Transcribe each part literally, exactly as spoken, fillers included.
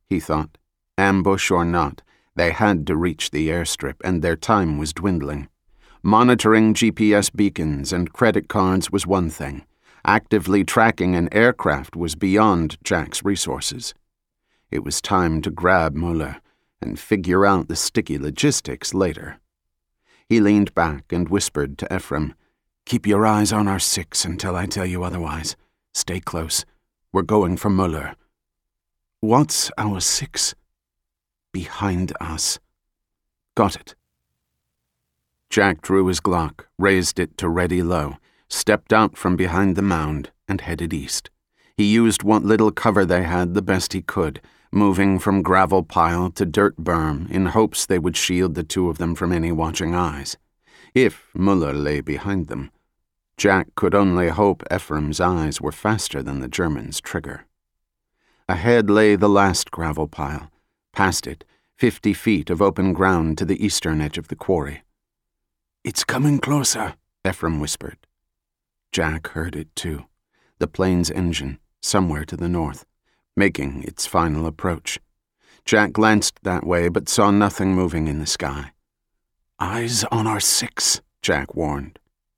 he thought. Ambush or not, they had to reach the airstrip, and their time was dwindling. Monitoring G P S beacons and credit cards was one thing. Actively tracking an aircraft was beyond Jack's resources. It was time to grab Muller and figure out the sticky logistics later. He leaned back and whispered to Ephraim, "Keep your eyes on our six until I tell you otherwise. Stay close. We're going for Muller." "What's our six?" "Behind us." "Got it." Jack drew his Glock, raised it to ready low, stepped out from behind the mound, and headed east. He used what little cover they had the best he could, moving from gravel pile to dirt berm in hopes they would shield the two of them from any watching eyes. If Muller lay behind them, Jack could only hope Ephraim's eyes were faster than the German's trigger. Ahead lay the last gravel pile. Past it, fifty feet of open ground to the eastern edge of the quarry. "It's coming closer," Ephraim whispered. Jack heard it too, the plane's engine, somewhere to the north, making its final approach. Jack glanced that way but saw nothing moving in the sky. "Eyes on our six," Jack warned.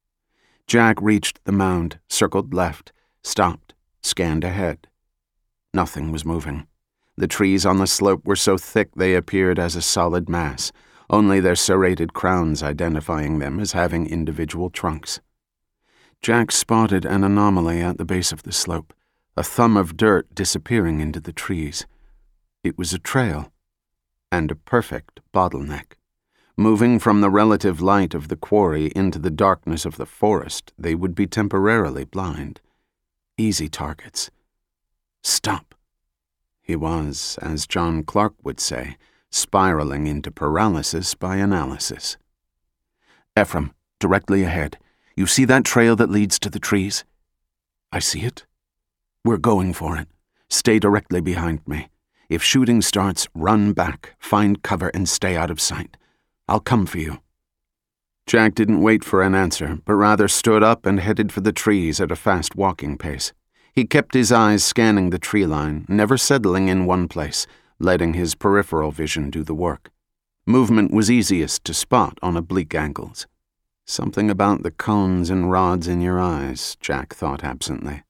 Jack reached the mound, circled left, stopped, scanned ahead. Nothing was moving. The trees on the slope were so thick they appeared as a solid mass, only their serrated crowns identifying them as having individual trunks. Jack spotted an anomaly at the base of the slope, a thumb of dirt disappearing into the trees. It was a trail, and a perfect bottleneck. Moving from the relative light of the quarry into the darkness of the forest, they would be temporarily blind. Easy targets. Stop. He was, as John Clark would say, spiraling into paralysis by analysis. "Ephraim, directly ahead. You see that trail that leads to the trees?" "I see it." "We're going for it. Stay directly behind me. If shooting starts, run back, find cover, and stay out of sight. I'll come for you." Jack didn't wait for an answer, but rather stood up and headed for the trees at a fast walking pace. He kept his eyes scanning the tree line, never settling in one place, letting his peripheral vision do the work. Movement was easiest to spot on oblique angles. Something about the cones and rods in your eyes, Jack thought absently.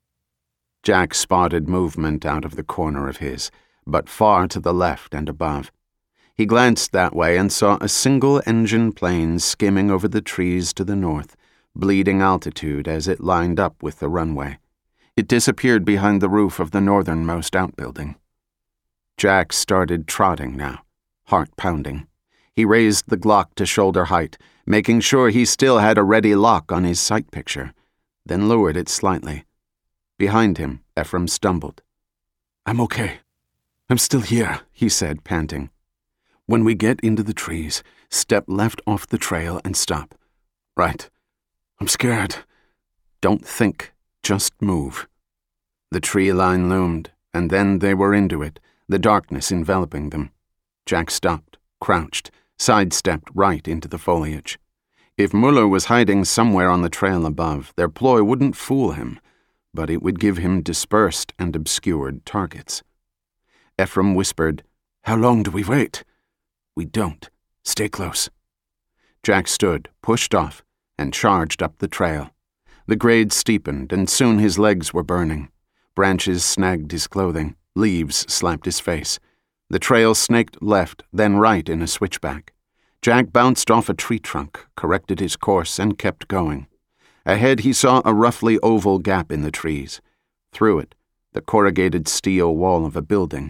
Jack spotted movement out of the corner of his, but far to the left and above. He glanced that way and saw a single-engine plane skimming over the trees to the north, bleeding altitude as it lined up with the runway. It disappeared behind the roof of the northernmost outbuilding. Jack started trotting now, heart pounding. He raised the Glock to shoulder height, making sure he still had a ready lock on his sight picture, then lowered it slightly. Behind him, Ephraim stumbled. "I'm okay. I'm still here," he said, panting. "When we get into the trees, step left off the trail and stop." "Right. I'm scared." "Don't think. Just move." The tree line loomed, and then they were into it, the darkness enveloping them. Jack stopped, crouched, sidestepped right into the foliage. If Muller was hiding somewhere on the trail above, their ploy wouldn't fool him, but it would give him dispersed and obscured targets. Ephraim whispered, "How long do we wait?" "We don't. Stay close." Jack stood, pushed off, and charged up the trail. The grade steepened, and soon his legs were burning. Branches snagged his clothing, leaves slapped his face. The trail snaked left, then right in a switchback. Jack bounced off a tree trunk, corrected his course, and kept going. Ahead he saw a roughly oval gap in the trees. Through it, the corrugated steel wall of a building.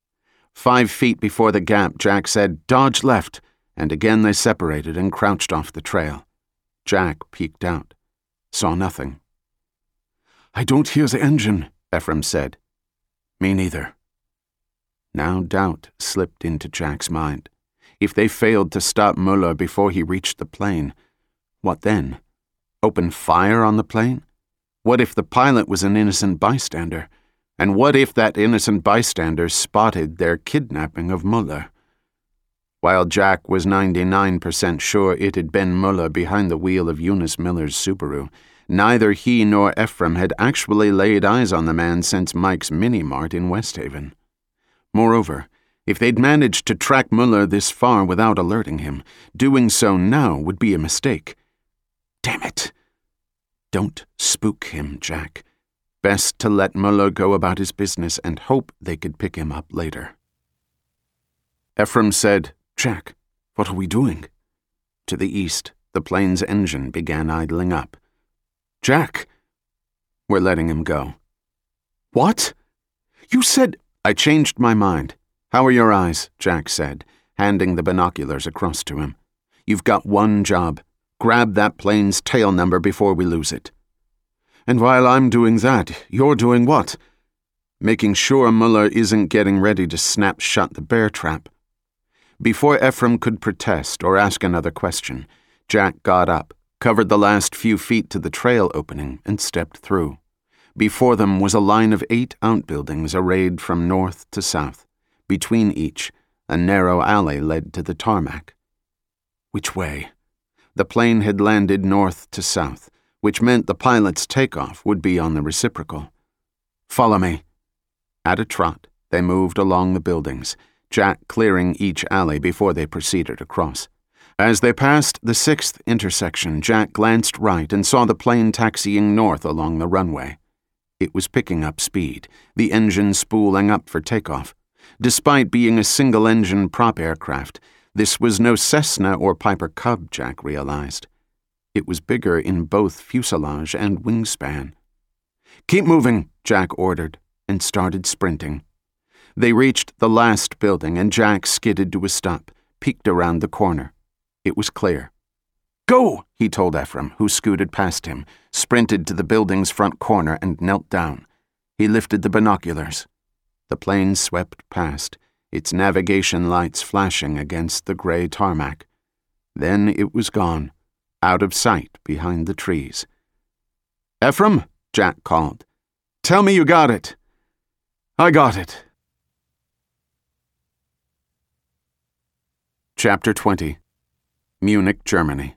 Five feet before the gap, Jack said, "Dodge left," and again they separated and crouched off the trail. Jack peeked out. Saw nothing. "I don't hear the engine," Ephraim said. "Me neither." Now doubt slipped into Jack's mind. If they failed to stop Muller before he reached the plane, what then? Open fire on the plane? What if the pilot was an innocent bystander? And what if that innocent bystander spotted their kidnapping of Muller? While Jack was ninety-nine percent sure it had been Muller behind the wheel of Eunice Miller's Subaru, neither he nor Ephraim had actually laid eyes on the man since Mike's Mini-Mart in West Haven. Moreover, if they'd managed to track Muller this far without alerting him, doing so now would be a mistake. Damn it! Don't spook him, Jack. Best to let Muller go about his business and hope they could pick him up later. Ephraim said, Jack, what are we doing? To the east, the plane's engine began idling up. Jack! We're letting him go. What? You said... I changed my mind. How are your eyes? Jack said, handing the binoculars across to him. You've got one job. Grab that plane's tail number before we lose it. And while I'm doing that, you're doing what? Making sure Muller isn't getting ready to snap shut the bear trap. Before Ephraim could protest or ask another question, Jack got up, covered the last few feet to the trail opening, and stepped through. Before them was a line of eight outbuildings arrayed from north to south. Between each, a narrow alley led to the tarmac. Which way? The plane had landed north to south, which meant the pilot's takeoff would be on the reciprocal. Follow me. At a trot, they moved along the buildings, Jack clearing each alley before they proceeded across. As they passed the sixth intersection, Jack glanced right and saw the plane taxiing north along the runway. It was picking up speed, the engine spooling up for takeoff. Despite being a single-engine prop aircraft, this was no Cessna or Piper Cub, Jack realized. It was bigger in both fuselage and wingspan. Keep moving, Jack ordered, and started sprinting. They reached the last building, and Jack skidded to a stop, peeked around the corner. It was clear. Go, he told Ephraim, who scooted past him, sprinted to the building's front corner, and knelt down. He lifted the binoculars. The plane swept past, its navigation lights flashing against the gray tarmac. Then it was gone, out of sight behind the trees. Ephraim, Jack called. Tell me you got it. I got it. Chapter twenty. Munich, Germany.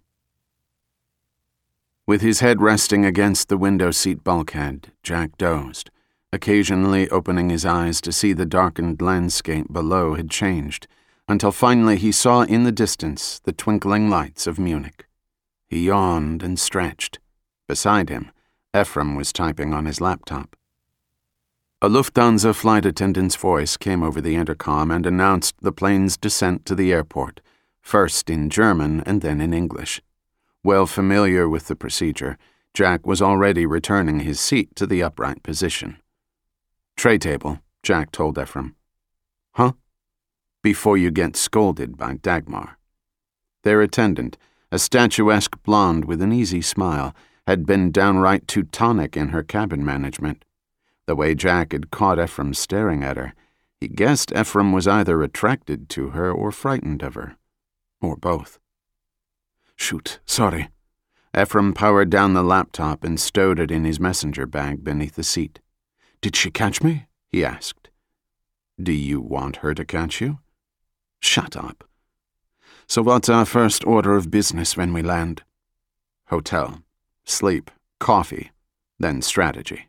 With his head resting against the window seat bulkhead, Jack dozed, occasionally opening his eyes to see the darkened landscape below had changed, until finally he saw in the distance the twinkling lights of Munich. He yawned and stretched. Beside him, Ephraim was typing on his laptop. A Lufthansa flight attendant's voice came over the intercom and announced the plane's descent to the airport, first in German and then in English. Well familiar with the procedure, Jack was already returning his seat to the upright position. Tray table, Jack told Ephraim. Huh? Before you get scolded by Dagmar. Their attendant, a statuesque blonde with an easy smile, had been downright Teutonic in her cabin management. The way Jack had caught Ephraim staring at her, he guessed Ephraim was either attracted to her or frightened of her. Or both. Shoot, sorry. Ephraim powered down the laptop and stowed it in his messenger bag beneath the seat. Did she catch me? He asked. Do you want her to catch you? Shut up. So what's our first order of business when we land? Hotel, sleep, coffee, then strategy.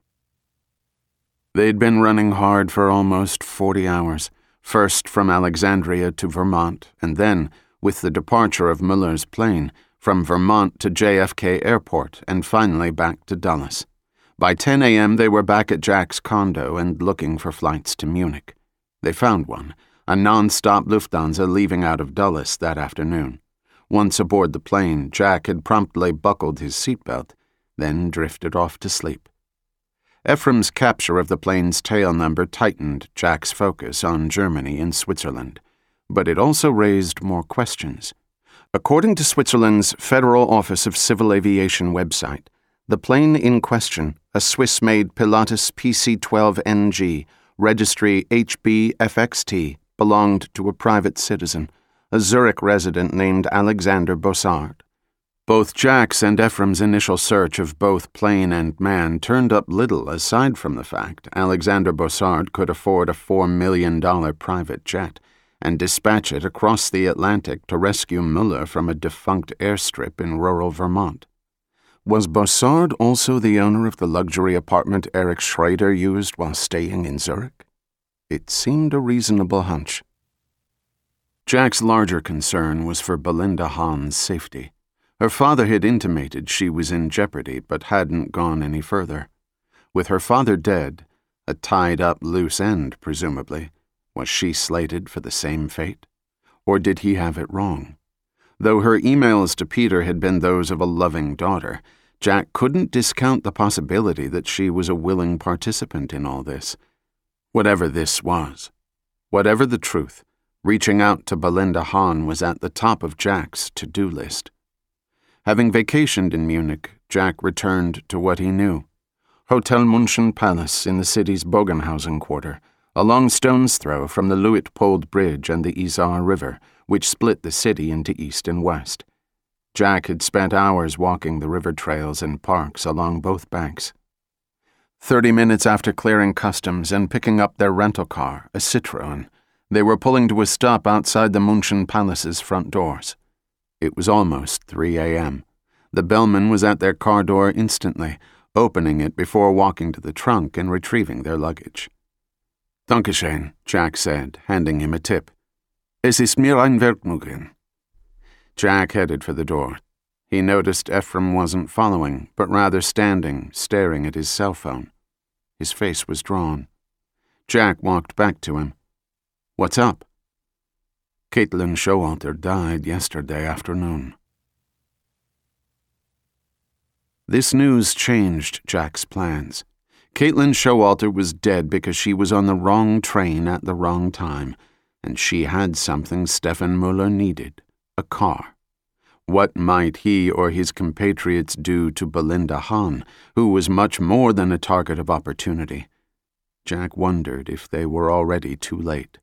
They'd been running hard for almost forty hours, first from Alexandria to Vermont, and then, with the departure of Muller's plane, from Vermont to J F K Airport, and finally back to Dulles. By ten a.m. they were back at Jack's condo and looking for flights to Munich. They found one, a non-stop Lufthansa leaving out of Dulles that afternoon. Once aboard the plane, Jack had promptly buckled his seatbelt, then drifted off to sleep. Ephraim's capture of the plane's tail number tightened Jack's focus on Germany and Switzerland, but it also raised more questions. According to Switzerland's Federal Office of Civil Aviation website, the plane in question, a Swiss-made Pilatus P C twelve N G, registry H B F X T, belonged to a private citizen, a Zurich resident named Alexander Bossard. Both Jack's and Ephraim's initial search of both plane and man turned up little aside from the fact Alexander Bossard could afford a four million dollars private jet and dispatch it across the Atlantic to rescue Muller from a defunct airstrip in rural Vermont. Was Bossard also the owner of the luxury apartment Eric Schrader used while staying in Zurich? It seemed a reasonable hunch. Jack's larger concern was for Belinda Hahn's safety. Her father had intimated she was in jeopardy but hadn't gone any further. With her father dead, a tied-up loose end, presumably, was she slated for the same fate? Or did he have it wrong? Though her emails to Peter had been those of a loving daughter, Jack couldn't discount the possibility that she was a willing participant in all this. Whatever this was, whatever the truth, reaching out to Belinda Hahn was at the top of Jack's to-do list. Having vacationed in Munich, Jack returned to what he knew. Hotel München Palace in the city's Bogenhausen quarter, a long stone's throw from the Luitpold Bridge and the Isar River, which split the city into east and west. Jack had spent hours walking the river trails and parks along both banks. Thirty minutes after clearing customs and picking up their rental car, a Citroën, they were pulling to a stop outside the München Palace's front doors. It was almost three a.m. The bellman was at their car door instantly, opening it before walking to the trunk and retrieving their luggage. "Dankeschön," Jack said, handing him a tip. "Es ist mir ein Vergnügen." Jack headed for the door. He noticed Ephraim wasn't following, but rather standing, staring at his cell phone. His face was drawn. Jack walked back to him. "What's up?" "Caitlin Showalter died yesterday afternoon." This news changed Jack's plans. Caitlin Showalter was dead because she was on the wrong train at the wrong time, and she had something Stefan Muller needed, a car. What might he or his compatriots do to Belinda Hahn, who was much more than a target of opportunity? Jack wondered if they were already too late.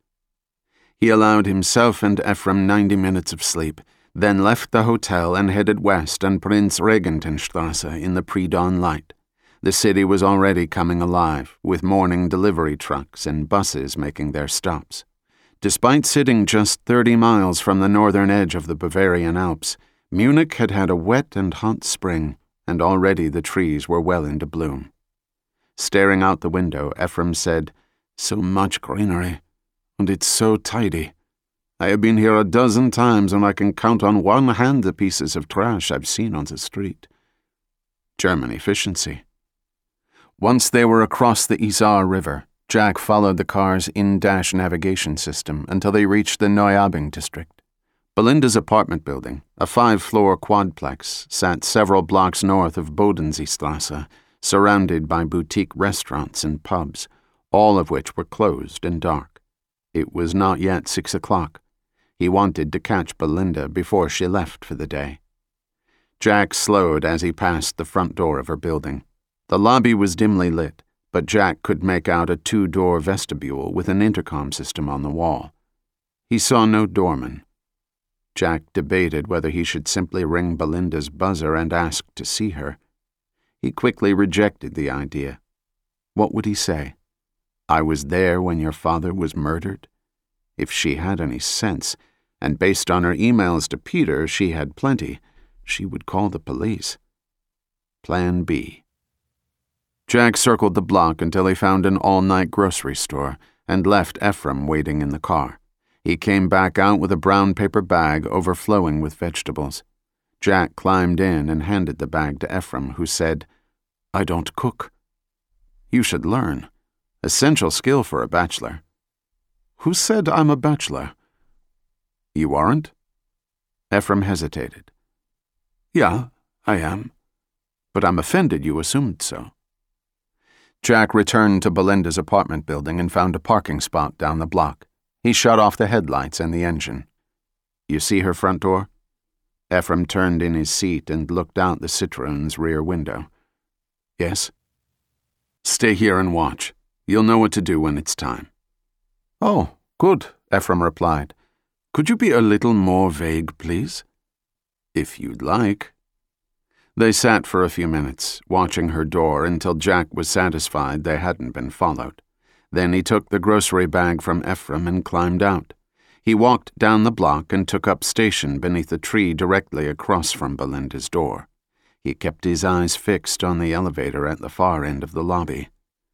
He allowed himself and Ephraim ninety minutes of sleep, then left the hotel and headed west on Prinz Regentenstrasse in the pre-dawn light. The city was already coming alive, with morning delivery trucks and buses making their stops. Despite sitting just thirty miles from the northern edge of the Bavarian Alps, Munich had had a wet and hot spring, and already the trees were well into bloom. Staring out the window, Ephraim said, "So much greenery, and it's so tidy. I have been here a dozen times and I can count on one hand the pieces of trash I've seen on the street." German efficiency. Once they were across the Isar River, Jack followed the car's in-dash navigation system until they reached the Neuabing district. Belinda's apartment building, a five-floor quadplex, sat several blocks north of Bodenseestrasse, surrounded by boutique restaurants and pubs, all of which were closed and dark. It was not yet six o'clock. He wanted to catch Belinda before she left for the day. Jack slowed as he passed the front door of her building. The lobby was dimly lit, but Jack could make out a two-door vestibule with an intercom system on the wall. He saw no doorman. Jack debated whether he should simply ring Belinda's buzzer and ask to see her. He quickly rejected the idea. What would he say? "I was there when your father was murdered?" If she had any sense, and based on her emails to Peter she had plenty, she would call the police. Plan B. Jack circled the block until he found an all-night grocery store and left Ephraim waiting in the car. He came back out with a brown paper bag overflowing with vegetables. Jack climbed in and handed the bag to Ephraim, who said, "I don't cook." "You should learn. Essential skill for a bachelor." "Who said I'm a bachelor?" "You aren't?" Ephraim hesitated. "Yeah, I am. But I'm offended you assumed so." Jack returned to Belinda's apartment building and found a parking spot down the block. He shut off the headlights and the engine. "You see her front door?" Ephraim turned in his seat and looked out the Citroen's rear window. "Yes." "Stay here and watch. You'll know what to do when it's time." "Oh, good," Ephraim replied. "Could you be a little more vague, please?" "If you'd like." They sat for a few minutes, watching her door until Jack was satisfied they hadn't been followed. Then he took the grocery bag from Ephraim and climbed out. He walked down the block and took up station beneath a tree directly across from Belinda's door. He kept his eyes fixed on the elevator at the far end of the lobby.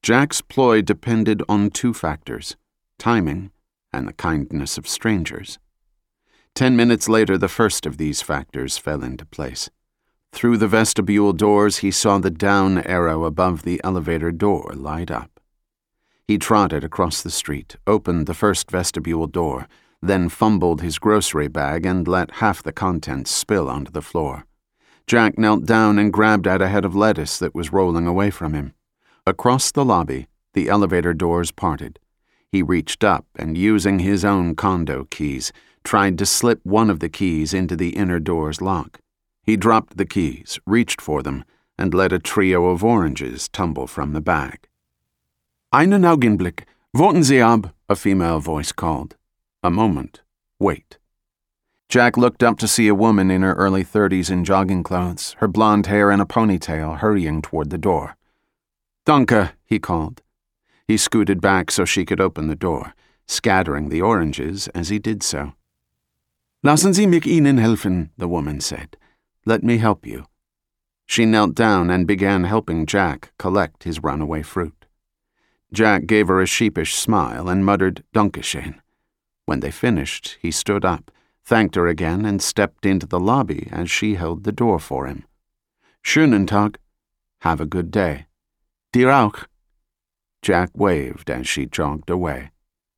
Jack's ploy depended on two factors: timing and the kindness of strangers. Ten minutes later, the first of these factors fell into place. Through the vestibule doors, he saw the down arrow above the elevator door light up. He trotted across the street, opened the first vestibule door, then fumbled his grocery bag and let half the contents spill onto the floor. Jack knelt down and grabbed at a head of lettuce that was rolling away from him. Across the lobby, the elevator doors parted. He reached up and, using his own condo keys, tried to slip one of the keys into the inner door's lock. He dropped the keys, reached for them, and let a trio of oranges tumble from the bag. "Einen Augenblick. Warten Sie ab," a female voice called. A moment. Wait. Jack looked up to see a woman in her early thirties in jogging clothes, her blonde hair in a ponytail, hurrying toward the door. "Danke," he called. He scooted back so she could open the door, scattering the oranges as he did so. "Lassen Sie mich Ihnen helfen," the woman said. "Let me help you." She knelt down and began helping Jack collect his runaway fruit. Jack gave her a sheepish smile and muttered "Dankeschön." When they finished, he stood up, thanked her again, and stepped into the lobby as she held the door for him. "Schönen Tag." "Have a good day." "Dir auch." Jack waved as she jogged away.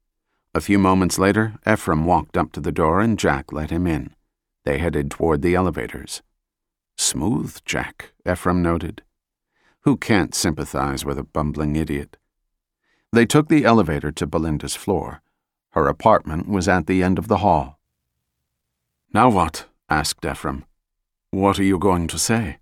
A few moments later, Ephraim walked up to the door and Jack let him in. They headed toward the elevators. "Smooth, Jack," Ephraim noted. Who can't sympathize with a bumbling idiot? They took the elevator to Belinda's floor. Her apartment was at the end of the hall. "Now what?" asked Ephraim. "What are you going to say?"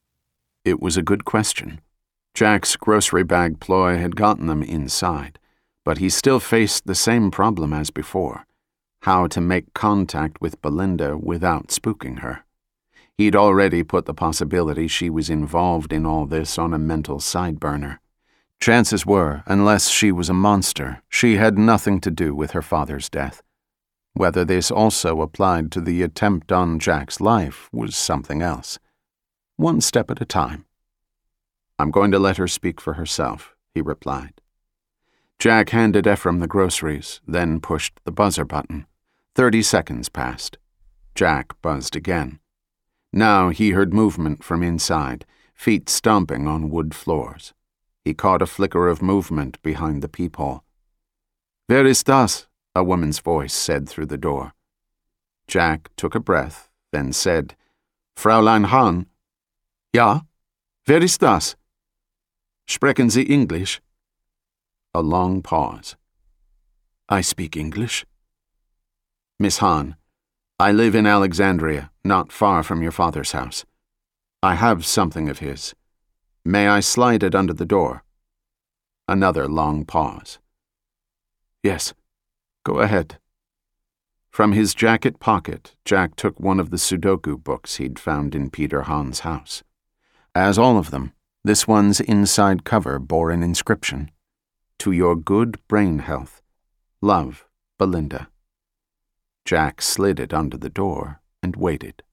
It was a good question. Jack's grocery bag ploy had gotten them inside, but he still faced the same problem as before: how to make contact with Belinda without spooking her. He'd already put the possibility she was involved in all this on a mental side burner. Chances were, unless she was a monster, she had nothing to do with her father's death. Whether this also applied to the attempt on Jack's life was something else. One step at a time. "I'm going to let her speak for herself," he replied. Jack handed Ephraim the groceries, then pushed the buzzer button. Thirty seconds passed. Jack buzzed again. Now he heard movement from inside, feet stomping on wood floors. He caught a flicker of movement behind the peephole. "Wer ist das?" a woman's voice said through the door. Jack took a breath, then said, "Fräulein Hahn?" "Ja? Wer ist das?" "Sprechen Sie English?" A long pause. "I speak English." "Miss Hahn, I live in Alexandria, not far from your father's house. I have something of his. May I slide it under the door?" Another long pause. "Yes, go ahead." From his jacket pocket, Jack took one of the Sudoku books he'd found in Peter Hahn's house. As all of them, this one's inside cover bore an inscription: "To your good brain health. Love, Belinda." Jack slid it under the door and waited.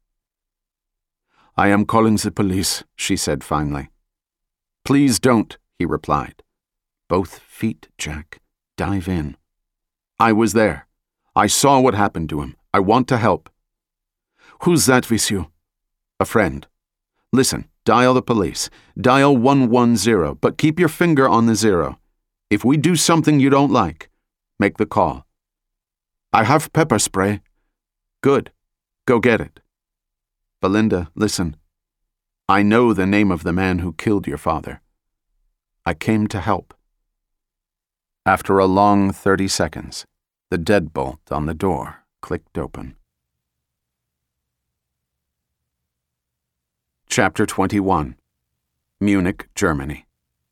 "I am calling the police," she said finally. "Please don't," he replied. "Both feet, Jack. Dive in." "I was there. I saw what happened to him. I want to help." "Who's that with you?" "A friend. Listen, dial the police. Dial one one zero, but keep your finger on the zero. If we do something you don't like, make the call." "I have pepper spray." "Good. Go get it." "Belinda, listen. I know the name of the man who killed your father. I came to help." After a long thirty seconds, the deadbolt on the door clicked open. Chapter twenty-one. Munich, Germany.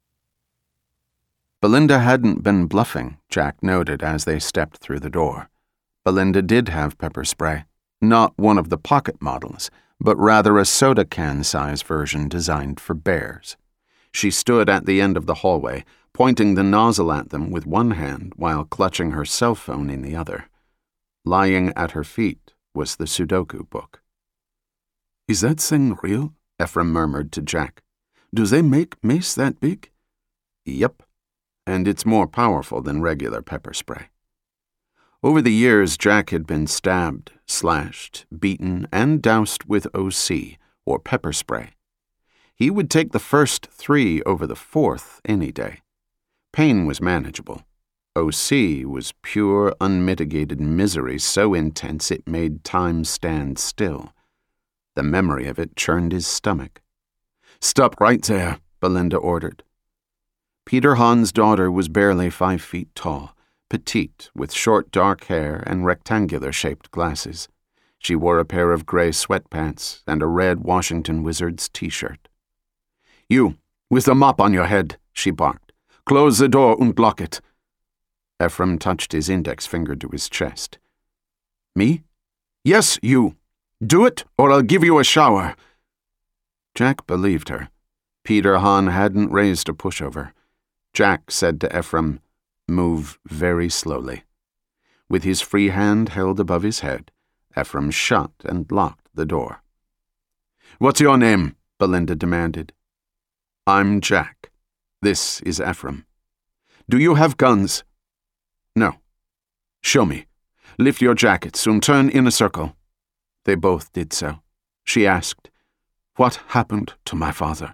Belinda hadn't been bluffing, Jack noted as they stepped through the door. Belinda did have pepper spray, not one of the pocket models, but rather a soda can-size version designed for bears. She stood at the end of the hallway, pointing the nozzle at them with one hand while clutching her cell phone in the other. Lying at her feet was the Sudoku book. "Is that thing real?" Ephraim murmured to Jack. "Do they make mace that big?" "Yep. and it's more powerful than regular pepper spray. Over the years, Jack had been stabbed, slashed, beaten, and doused with O C, or pepper spray. He would take the first three over the fourth any day. Pain was manageable. O C was pure, unmitigated misery so intense it made time stand still. The memory of it churned his stomach. "Stop right there," Belinda ordered. Peter Hahn's daughter was barely five feet tall, petite, with short dark hair and rectangular-shaped glasses. She wore a pair of gray sweatpants and a red Washington Wizards t-shirt. "You, with the mop on your head," she barked. "Close the door and lock it." Ephraim touched his index finger to his chest. "Me?" "Yes, you. Do it, or I'll give you a shower." Jack believed her. Peter Hahn hadn't raised a pushover. Jack said to Ephraim, "Move very slowly." With his free hand held above his head, Ephraim shut and locked the door. "What's your name?" Belinda demanded. "I'm Jack. This is Ephraim." "Do you have guns?" "No." "Show me. Lift your jackets and turn in a circle." They both did so. She asked, "What happened to my father?"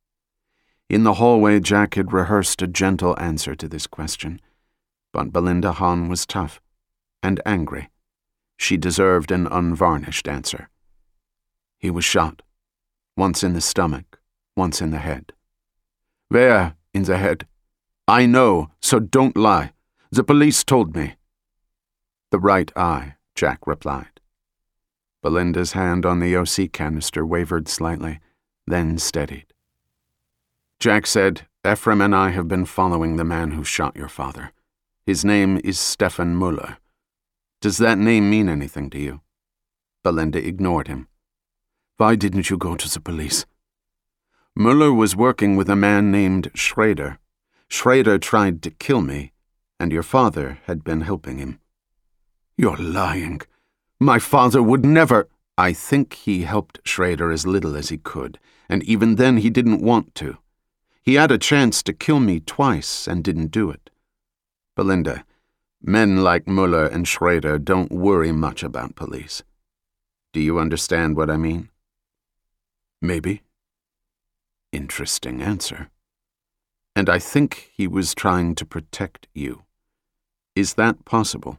In the hallway, Jack had rehearsed a gentle answer to this question, but Belinda Hahn was tough and angry. She deserved an unvarnished answer. "He was shot, once in the stomach, once in the head." "Where in the head?" "I know, so don't lie. The police told me." "The right eye," Jack replied. Belinda's hand on the O C canister wavered slightly, then steadied. Jack said, "Ephraim and I have been following the man who shot your father. His name is Stefan Muller. Does that name mean anything to you?" Belinda ignored him. "Why didn't you go to the police?" "Muller was working with a man named Schrader. Schrader tried to kill me, and your father had been helping him." "You're lying. My father would never—" "I think he helped Schrader as little as he could, and even then he didn't want to. He had a chance to kill me twice and didn't do it. Belinda, men like Muller and Schrader don't worry much about police. Do you understand what I mean?" "Maybe." Interesting answer. "And I think he was trying to protect you. Is that possible?"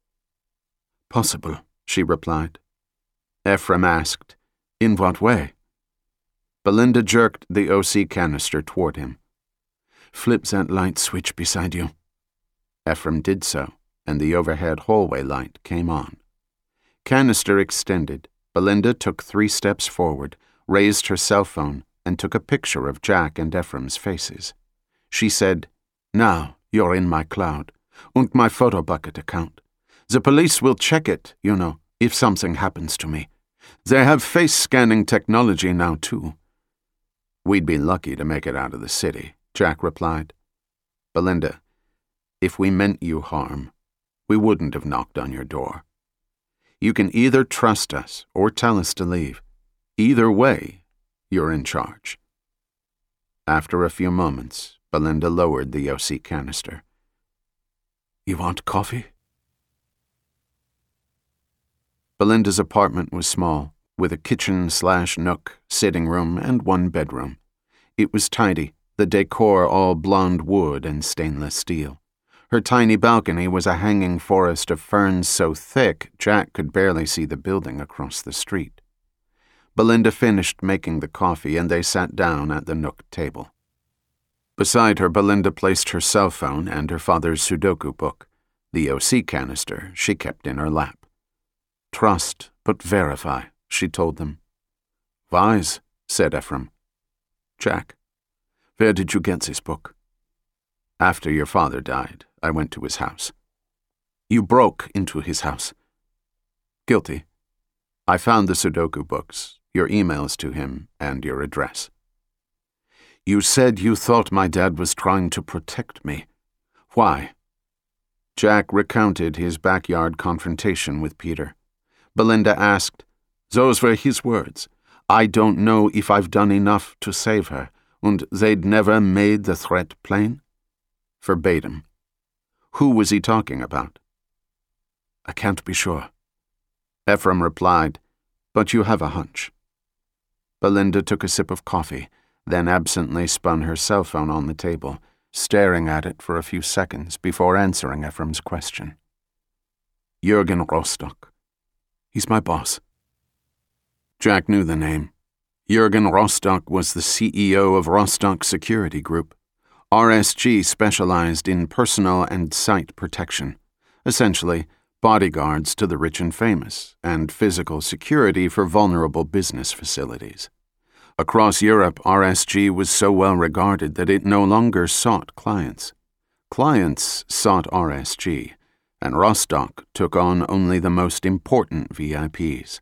"Possible," she replied. Ephraim asked, "In what way?" Belinda jerked the O C canister toward him. "Flip that light switch beside you." Ephraim did so, and the overhead hallway light came on. Canister extended. Belinda took three steps forward, raised her cell phone, and took a picture of Jack and Ephraim's faces. She said, "Now you're in my cloud, and my photo bucket account. The police will check it, you know, if something happens to me. They have face-scanning technology now, too." "We'd be lucky to make it out of the city," Jack replied. "Belinda, if we meant you harm, we wouldn't have knocked on your door. You can either trust us or tell us to leave. Either way, you're in charge." After a few moments, Belinda lowered the O C canister. "You want coffee?" Belinda's apartment was small, with a kitchen slash nook, sitting room, and one bedroom. It was tidy, the decor all blonde wood and stainless steel. Her tiny balcony was a hanging forest of ferns so thick Jack could barely see the building across the street. Belinda finished making the coffee, and they sat down at the nook table. Beside her, Belinda placed her cell phone and her father's Sudoku book. The O C canister she kept in her lap. "Trust, but verify," she told them. "Wise," said Ephraim. "Jack, where did you get this book?" "After your father died, I went to his house." "You broke into his house?" "Guilty. I found the Sudoku books, your emails to him, and your address." "You said you thought my dad was trying to protect me. Why?" Jack recounted his backyard confrontation with Peter. Belinda asked, "Those were his words. I don't know if I've done enough to save her, and they'd never made the threat plain?" verbatim. Who was he talking about? I can't be sure. Ephraim replied, but you have a hunch. Belinda took a sip of coffee, then absently spun her cell phone on the table, staring at it for a few seconds before answering Ephraim's question. Jürgen Rostock. He's my boss. Jack knew the name. Jürgen Rostock was the C E O of Rostock Security Group. R S G specialized in personal and site protection, essentially bodyguards to the rich and famous, and physical security for vulnerable business facilities. Across Europe, R S G was so well regarded that it no longer sought clients. Clients sought R S G, and Rostock took on only the most important V I Ps.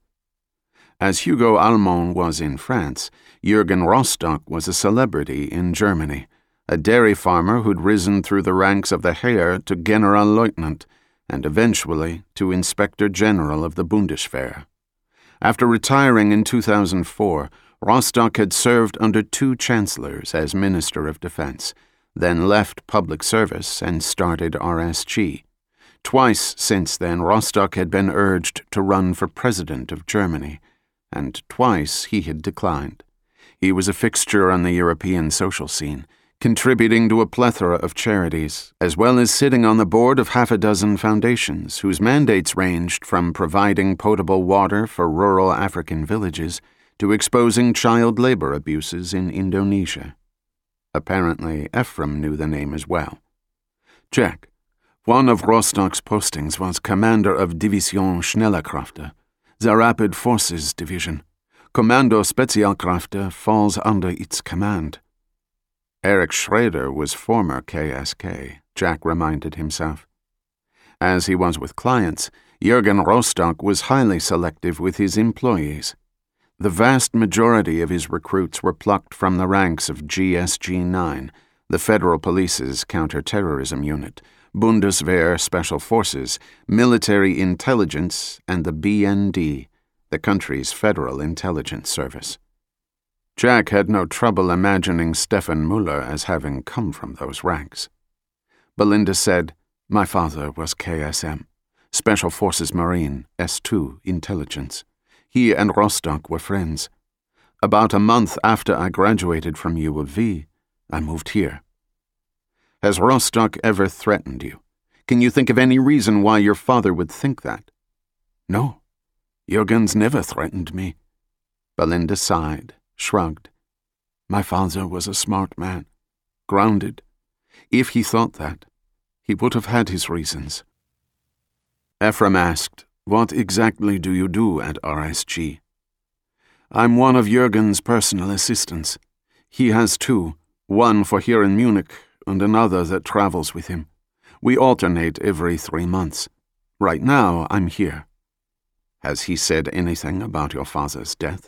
As Hugo Allemand was in France, Jürgen Rostock was a celebrity in Germany, a dairy farmer who'd risen through the ranks of the Heer to Generalleutnant, and eventually to Inspector General of the Bundeswehr. After retiring in two thousand four, Rostock had served under two chancellors as Minister of Defense, then left public service and started R S G. Twice since then, Rostock had been urged to run for president of Germany, and twice he had declined. He was a fixture on the European social scene, contributing to a plethora of charities, as well as sitting on the board of half a dozen foundations whose mandates ranged from providing potable water for rural African villages to exposing child labor abuses in Indonesia. Apparently, Ephraim knew the name as well. Jack, one of Rostock's postings was Commander of Division Schnellkräfte, the Rapid Forces Division. Kommando Spezialkräfte falls under its command. Erich Schrader was former K S K, Jack reminded himself. As he was with clients, Jürgen Rostock was highly selective with his employees. The vast majority of his recruits were plucked from the ranks of G S G nine, the Federal Police's counterterrorism unit, Bundeswehr Special Forces, Military Intelligence, and the B N D, the country's federal intelligence service. Jack had no trouble imagining Stefan Müller as having come from those ranks. Belinda said, My father was K S M, Special Forces Marine, S two, Intelligence. He and Rostock were friends. About a month after I graduated from U L V, I moved here. Has Rostock ever threatened you? Can you think of any reason why your father would think that? No, Jürgen's never threatened me. Belinda sighed, shrugged. My father was a smart man, grounded. If he thought that, he would have had his reasons. Ephraim asked, What exactly do you do at R S G? I'm one of Jürgen's personal assistants. He has two, one for here in Munich and another that travels with him. We alternate every three months. Right now, I'm here. Has he said anything about your father's death?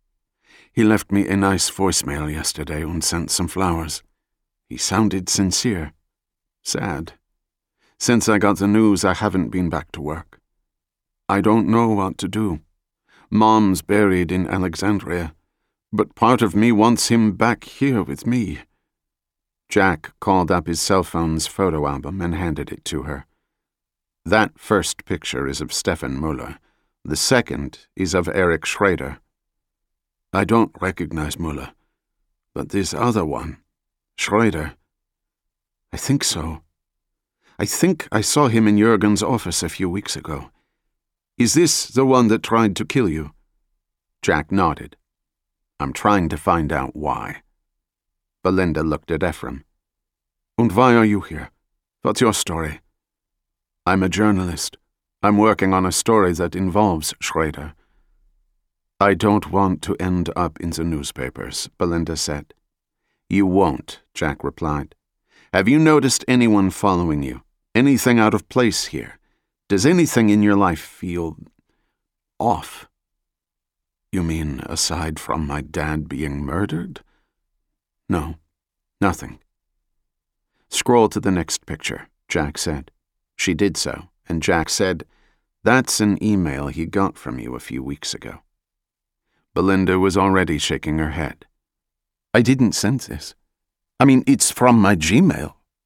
He left me a nice voicemail yesterday and sent some flowers. He sounded sincere. Sad. Since I got the news, I haven't been back to work. I don't know what to do. Mom's buried in Alexandria, but part of me wants him back here with me. Jack called up his cell phone's photo album and handed it to her. That first picture is of Stefan Müller. The second is of Erich Schrader. I don't recognize Müller, but this other one, Schrader, I think so. I think I saw him in Jürgen's office a few weeks ago. Is this the one that tried to kill you? Jack nodded. I'm trying to find out why. Belinda looked at Ephraim. And why are you here? What's your story? I'm a journalist. I'm working on a story that involves Schrader. I don't want to end up in the newspapers, Belinda said. You won't, Jack replied. Have you noticed anyone following you? Anything out of place here? Does anything in your life feel off? You mean aside from my dad being murdered? No, nothing. Scroll to the next picture, Jack said. She did so, and Jack said, That's an email he got from you a few weeks ago. Belinda was already shaking her head. I didn't send this. I mean, it's from my Gmail.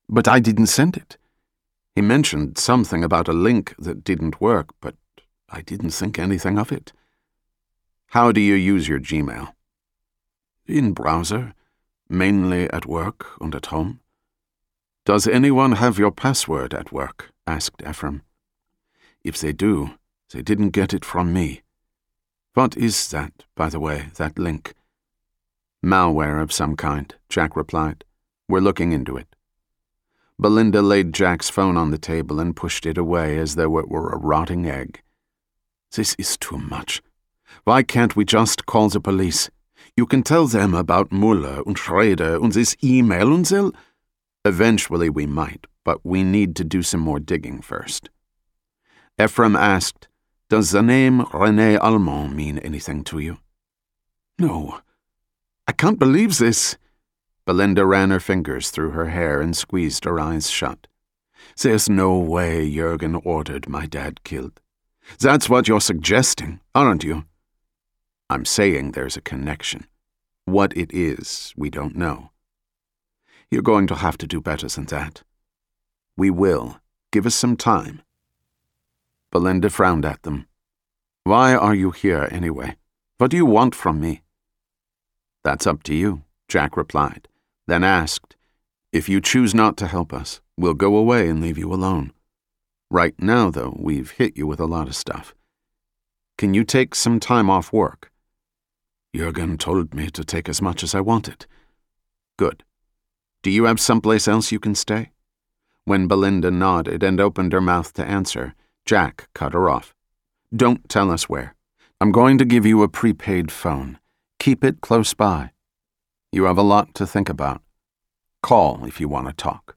But I didn't send it. He mentioned something about a link that didn't work, but I didn't think anything of it. How do you use your Gmail? In browser, mainly at work and at home. Does anyone have your password at work? Asked Ephraim. If they do, they didn't get it from me. What is that, by the way, that link? Malware of some kind, Jack replied. We're looking into it. Belinda laid Jack's phone on the table and pushed it away as though it were a rotting egg. This is too much. Why can't we just call the police? You can tell them about Muller and Schrader and this email and they'll... Eventually we might, but we need to do some more digging first. Ephraim asked, Does the name René Allemand mean anything to you? No. I can't believe this. Belinda ran her fingers through her hair and squeezed her eyes shut. There's no way Jürgen ordered my dad killed. That's what you're suggesting, aren't you? I'm saying there's a connection. What it is, we don't know. You're going to have to do better than that. We will. Give us some time. Belinda frowned at them. Why are you here anyway? What do you want from me? That's up to you, Jack replied, then asked, If you choose not to help us, we'll go away and leave you alone. Right now, though, we've hit you with a lot of stuff. Can you take some time off work? Jürgen told me to take as much as I wanted. Good. Do you have someplace else you can stay? When Belinda nodded and opened her mouth to answer, Jack cut her off. Don't tell us where. I'm going to give you a prepaid phone. Keep it close by. You have a lot to think about. Call if you want to talk.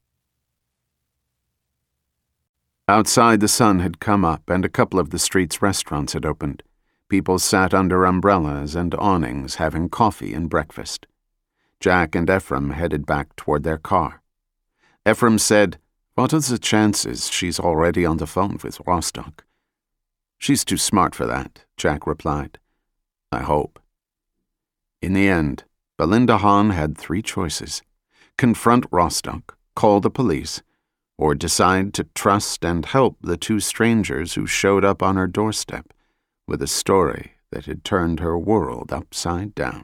Outside, the sun had come up and a couple of the street's restaurants had opened. People sat under umbrellas and awnings having coffee and breakfast. Jack and Ephraim headed back toward their car. Ephraim said, What are the chances she's already on the phone with Rostock? She's too smart for that, Jack replied. I hope. In the end, Belinda Hahn had three choices. Confront Rostock, call the police, or decide to trust and help the two strangers who showed up on her doorstep with a story that had turned her world upside down.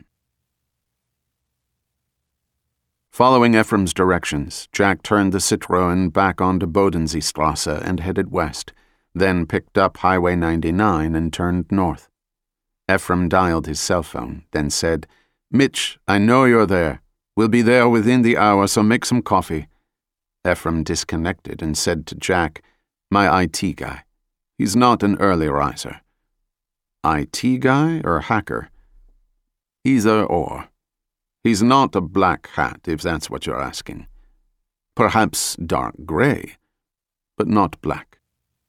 Following Ephraim's directions, Jack turned the Citroën back onto Bodenseestrasse and headed west, then picked up Highway ninety-nine and turned north. Ephraim dialed his cell phone, then said, Mitch, I know you're there. We'll be there within the hour, so make some coffee. Ephraim disconnected and said to Jack, My I T guy. He's not an early riser. I T guy or hacker? Either or. He's not a black hat, if that's what you're asking. Perhaps dark gray, but not black.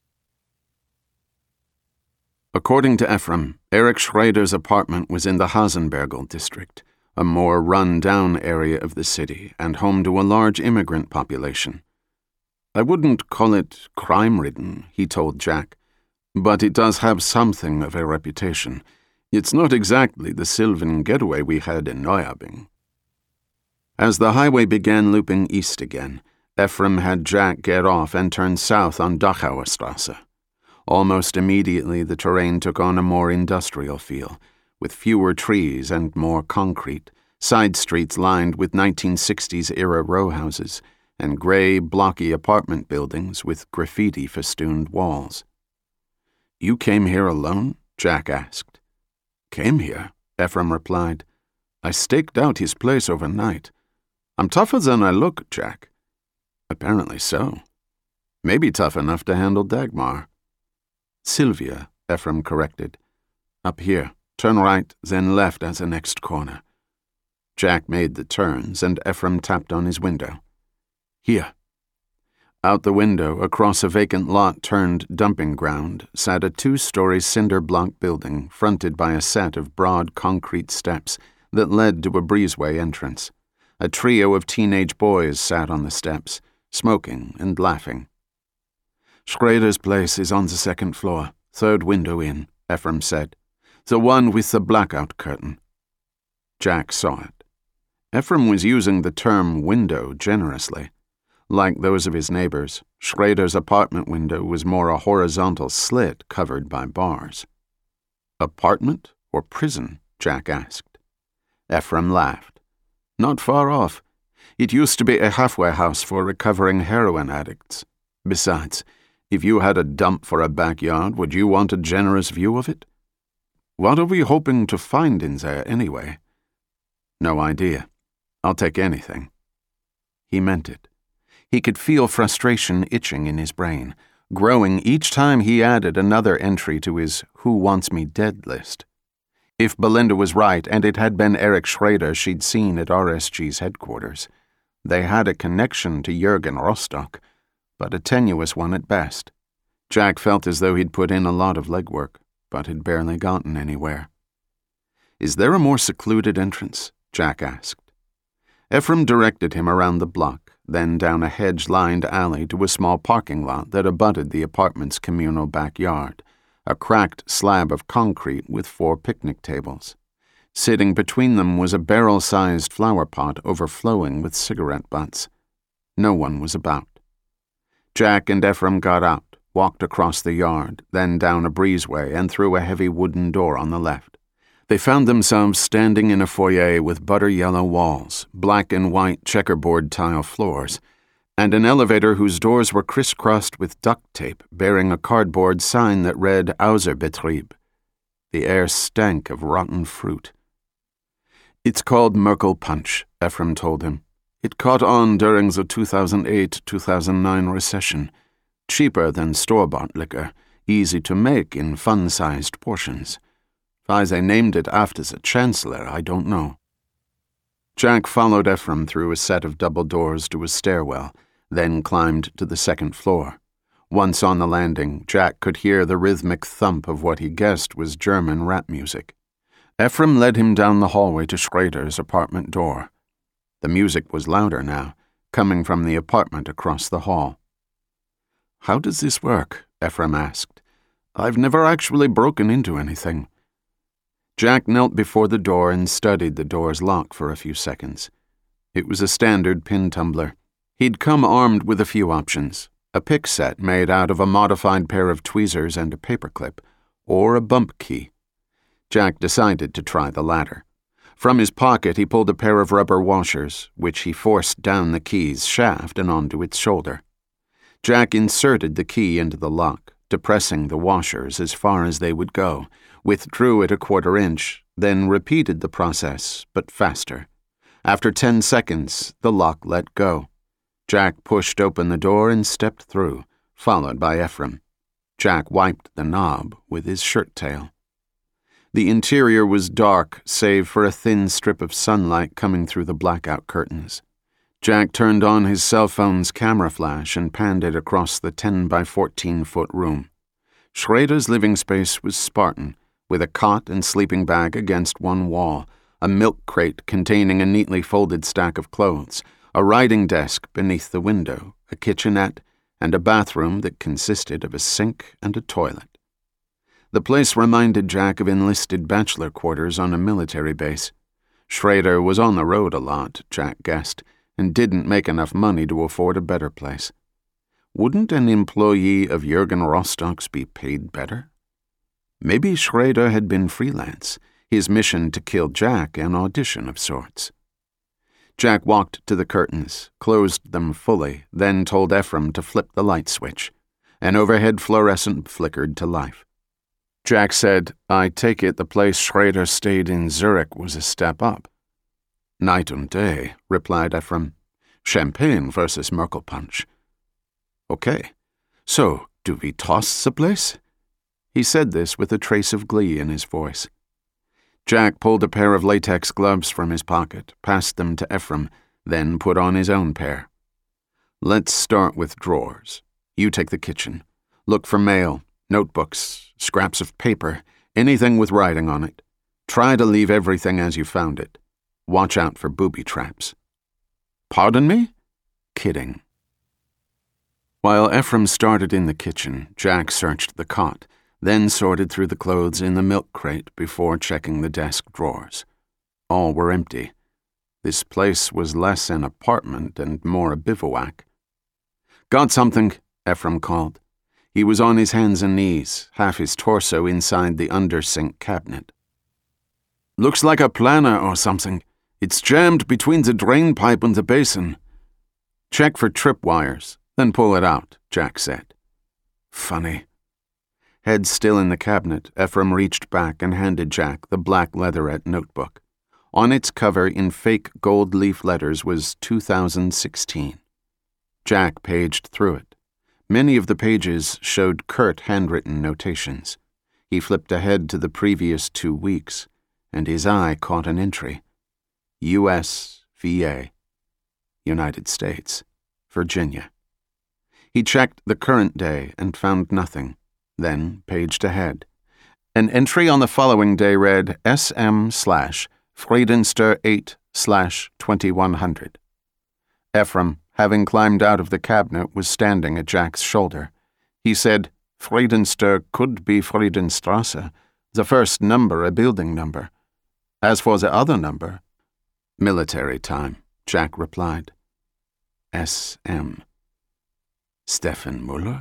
According to Ephraim, Eric Schrader's apartment was in the Hasenbergl district, a more run-down area of the city and home to a large immigrant population. I wouldn't call it crime-ridden, he told Jack, but it does have something of a reputation. It's not exactly the sylvan getaway we had in Neuaubing. As the highway began looping east again, Ephraim had Jack get off and turn south on Dachauer Strasse. Almost immediately, the terrain took on a more industrial feel, with fewer trees and more concrete, side streets lined with nineteen sixties-era row houses, and gray, blocky apartment buildings with graffiti-festooned walls. You came here alone? Jack asked. Came here, Ephraim replied. I staked out his place overnight. I'm tougher than I look, Jack. Apparently so. Maybe tough enough to handle Dagmar. Sylvia, Ephraim corrected. Up here. Turn right, then left at the next corner. Jack made the turns, and Ephraim tapped on his window. Here. Out the window, across a vacant lot turned dumping ground, sat a two-story cinder block building fronted by a set of broad concrete steps that led to a breezeway entrance. A trio of teenage boys sat on the steps, smoking and laughing. Schrader's place is on the second floor, third window in, Ephraim said. The one with the blackout curtain. Jack saw it. Ephraim was using the term window generously. Like those of his neighbors, Schrader's apartment window was more a horizontal slit covered by bars. "Apartment or prison?" Jack asked. Ephraim laughed. "Not far off. It used to be a halfway house for recovering heroin addicts. Besides, if you had a dump for a backyard, would you want a generous view of it? What are we hoping to find in there, anyway?" "No idea. I'll take anything." He meant it. He could feel frustration itching in his brain, growing each time he added another entry to his Who Wants Me Dead list. If Belinda was right, and it had been Eric Schrader she'd seen at R S G's headquarters, they had a connection to Jürgen Rostock, but a tenuous one at best. Jack felt as though he'd put in a lot of legwork, but had barely gotten anywhere. "Is there a more secluded entrance?" Jack asked. Ephraim directed him around the block, then down a hedge-lined alley to a small parking lot that abutted the apartment's communal backyard, a cracked slab of concrete with four picnic tables. Sitting between them was a barrel-sized flower pot overflowing with cigarette butts. No one was about. Jack and Ephraim got out, walked across the yard, then down a breezeway and through a heavy wooden door on the left. They found themselves standing in a foyer with butter-yellow walls, black and white checkerboard tile floors, and an elevator whose doors were crisscrossed with duct tape bearing a cardboard sign that read Außerbetrieb. The air stank of rotten fruit. "It's called Merkel Punch," Ephraim told him. "It caught on during the two thousand eight to two thousand nine recession. Cheaper than store-bought liquor, easy to make in fun-sized portions. Why they named it after the Chancellor, I don't know." Jack followed Ephraim through a set of double doors to a stairwell, then climbed to the second floor. Once on the landing, Jack could hear the rhythmic thump of what he guessed was German rap music. Ephraim led him down the hallway to Schrader's apartment door. The music was louder now, coming from the apartment across the hall. "How does this work?" Ephraim asked. "I've never actually broken into anything." Jack knelt before the door and studied the door's lock for a few seconds. It was a standard pin tumbler. He'd come armed with a few options, a pick set made out of a modified pair of tweezers and a paperclip, or a bump key. Jack decided to try the latter. From his pocket he pulled a pair of rubber washers, which he forced down the key's shaft and onto its shoulder. Jack inserted the key into the lock, depressing the washers as far as they would go, withdrew it a quarter inch, then repeated the process, but faster. After ten seconds, the lock let go. Jack pushed open the door and stepped through, followed by Ephraim. Jack wiped the knob with his shirt tail. The interior was dark, save for a thin strip of sunlight coming through the blackout curtains. Jack turned on his cell phone's camera flash and panned it across the ten by fourteen foot room. Schrader's living space was Spartan, with a cot and sleeping bag against one wall, a milk crate containing a neatly folded stack of clothes, a writing desk beneath the window, a kitchenette, and a bathroom that consisted of a sink and a toilet. The place reminded Jack of enlisted bachelor quarters on a military base. Schrader was on the road a lot, Jack guessed, and didn't make enough money to afford a better place. Wouldn't an employee of Jürgen Rostock's be paid better? Maybe Schrader had been freelance, his mission to kill Jack an audition of sorts. Jack walked to the curtains, closed them fully, then told Ephraim to flip the light switch. An overhead fluorescent flickered to life. Jack said, "I take it the place Schrader stayed in Zurich was a step up." "Night and day," replied Ephraim. "Champagne versus Merkel Punch." "Okay, so do we toss the place?" He said this with a trace of glee in his voice. Jack pulled a pair of latex gloves from his pocket, passed them to Ephraim, then put on his own pair. "Let's start with drawers. You take the kitchen. Look for mail, notebooks, scraps of paper, anything with writing on it. Try to leave everything as you found it. Watch out for booby traps." "Pardon me?" "Kidding." While Ephraim started in the kitchen, Jack searched the cot, then sorted through the clothes in the milk crate before checking the desk drawers. All were empty. This place was less an apartment and more a bivouac. "Got something," Ephraim called. He was on his hands and knees, half his torso inside the under-sink cabinet. "Looks like a planner or something. It's jammed between the drain pipe and the basin." "Check for tripwires, then pull it out," Jack said. "Funny." Head still in the cabinet, Ephraim reached back and handed Jack the black leatherette notebook. On its cover in fake gold leaf letters was two thousand sixteen. Jack paged through it. Many of the pages showed curt handwritten notations. He flipped ahead to the previous two weeks, and his eye caught an entry. U S V A. United States. Virginia. He checked the current day and found nothing, then paged ahead. An entry on the following day read S M slash Friedenster eight slash twenty-one hundred. Ephraim, having climbed out of the cabinet, was standing at Jack's shoulder. He said, "Friedenster could be Friedenstrasse, the first number a building number. As for the other number—" "Military time," Jack replied. S M. Stefan Muller?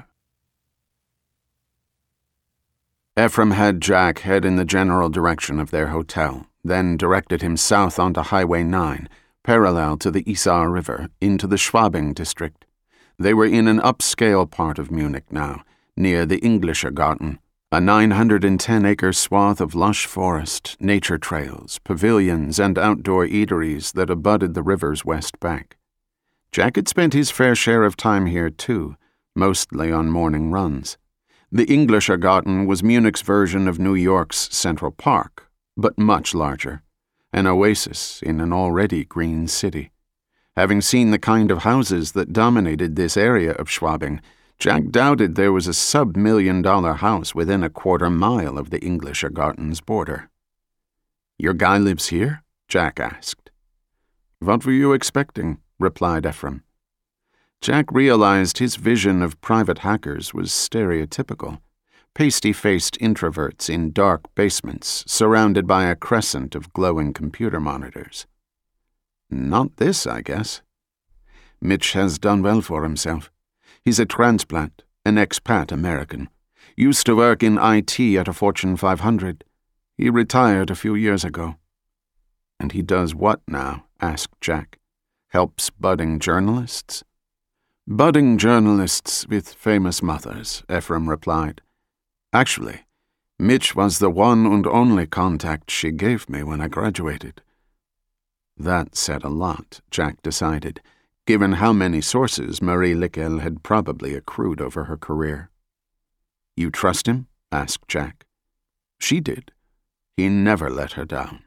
Ephraim had Jack head in the general direction of their hotel, then directed him south onto Highway nine, parallel to the Isar River, into the Schwabing district. They were in an upscale part of Munich now, near the Englischer Garten, a nine hundred ten acre swath of lush forest, nature trails, pavilions, and outdoor eateries that abutted the river's west bank. Jack had spent his fair share of time here, too, mostly on morning runs. The Englischer Garten was Munich's version of New York's Central Park, but much larger, an oasis in an already green city. Having seen the kind of houses that dominated this area of Schwabing, Jack doubted there was a sub-million dollar house within a quarter mile of the Englischer Garten's border. "Your guy lives here?" Jack asked. "What were you expecting?" replied Ephraim. Jack realized his vision of private hackers was stereotypical. Pasty-faced introverts in dark basements, surrounded by a crescent of glowing computer monitors. "Not this, I guess." "Mitch has done well for himself. He's a transplant, an expat American. Used to work in I T at a Fortune five hundred. He retired a few years ago." "And he does what now?" asked Jack. "Helps budding journalists?" "Budding journalists with famous mothers," Ephraim replied. "Actually, Mitch was the one and only contact she gave me when I graduated." That said a lot, Jack decided, given how many sources Marie Lickel had probably accrued over her career. "You trust him?" asked Jack. She did. He never let her down.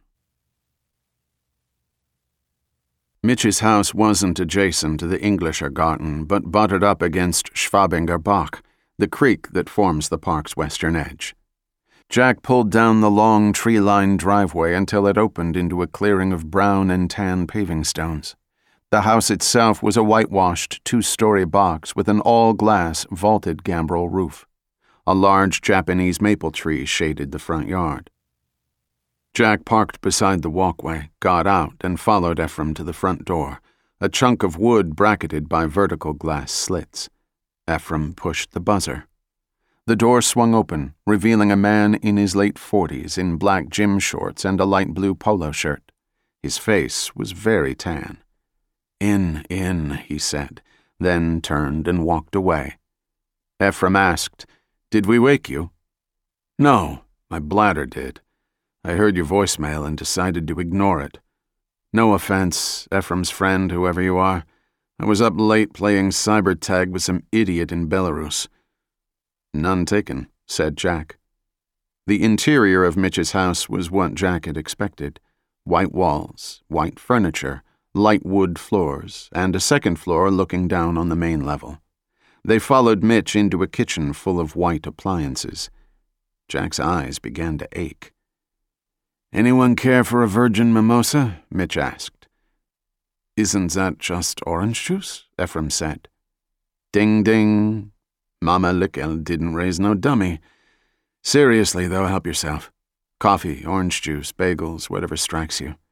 Mitch's house wasn't adjacent to the Englischer Garten, but butted up against Schwabinger Bach, the creek that forms the park's western edge. Jack pulled down the long tree-lined driveway until it opened into a clearing of brown and tan paving stones. The house itself was a whitewashed two-story box with an all-glass vaulted gambrel roof. A large Japanese maple tree shaded the front yard. Jack parked beside the walkway, got out, and followed Ephraim to the front door, a chunk of wood bracketed by vertical glass slits. Ephraim pushed the buzzer. The door swung open, revealing a man in his late forties in black gym shorts and a light blue polo shirt. His face was very tan. "In, in," he said, then turned and walked away. Ephraim asked, "Did we wake you?" "No, my bladder did. I heard your voicemail and decided to ignore it. No offense, Ephraim's friend, whoever you are. I was up late playing cyber tag with some idiot in Belarus." "None taken," said Jack. The interior of Mitch's house was what Jack had expected. White walls, white furniture, light wood floors, and a second floor looking down on the main level. They followed Mitch into a kitchen full of white appliances. Jack's eyes began to ache. "Anyone care for a virgin mimosa?" Mitch asked. "Isn't that just orange juice?" Ephraim said. "Ding, ding. Mama Lickel didn't raise no dummy. Seriously, though, help yourself. Coffee, orange juice, bagels, whatever strikes you."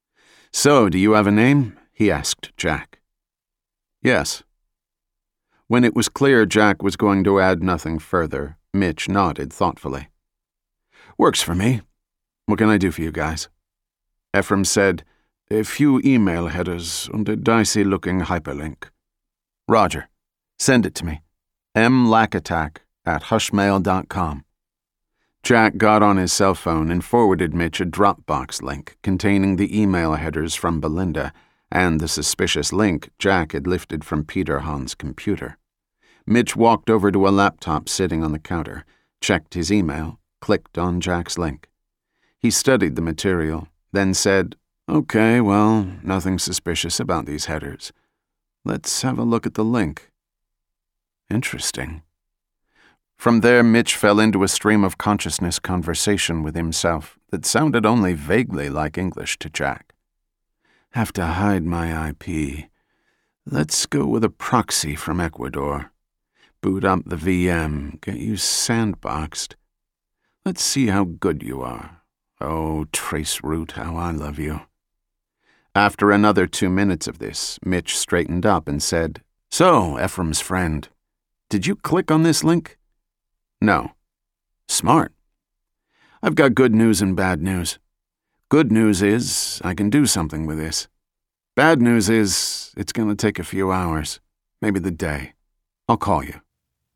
"So, do you have a name?" he asked Jack. "Yes." When it was clear Jack was going to add nothing further, Mitch nodded thoughtfully. "Works for me. What can I do for you guys?" Ephraim said, "A few email headers and a dicey-looking hyperlink." "Roger. Send it to me. mlackattack at hushmail dot com. Jack got on his cell phone and forwarded Mitch a Dropbox link containing the email headers from Belinda and the suspicious link Jack had lifted from Peter Hahn's computer. Mitch walked over to a laptop sitting on the counter, checked his email, clicked on Jack's link. He studied the material, then said, "Okay, well, nothing suspicious about these headers. Let's have a look at the link." Interesting. From there, Mitch fell into a stream of consciousness conversation with himself that sounded only vaguely like English to Jack. "Have to hide my I P. Let's go with a proxy from Ecuador. Boot up the V M, get you sandboxed. Let's see how good you are. Oh, Traceroute, how I love you." After another two minutes of this, Mitch straightened up and said, "So, Ephraim's friend, did you click on this link?" "No." "Smart. I've got good news and bad news. Good news is I can do something with this. Bad news is it's going to take a few hours, maybe the day. I'll call you."